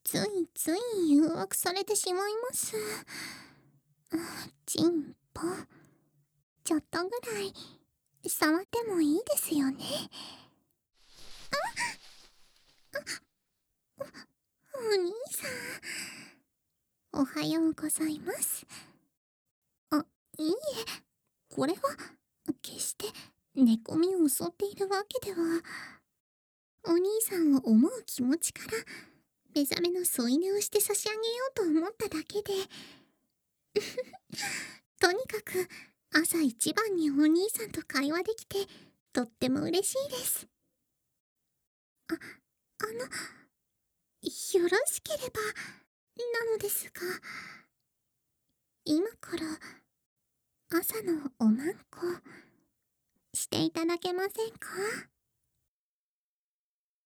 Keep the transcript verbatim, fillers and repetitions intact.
ついつい誘惑されてしまいます。チンポ、ちょっとぐらい触ってもいいですよね。あ、お、お兄さん、おはようございます。あ、いいえ、これは決して寝込みを襲っているわけでは。お兄さんを思う気持ちから目覚めの添い寝をして差し上げようと思っただけで。とにかく朝一番にお兄さんと会話できてとっても嬉しいです。あ、あの、よろしければなのですが、今から朝のおまんこしていただけませんか？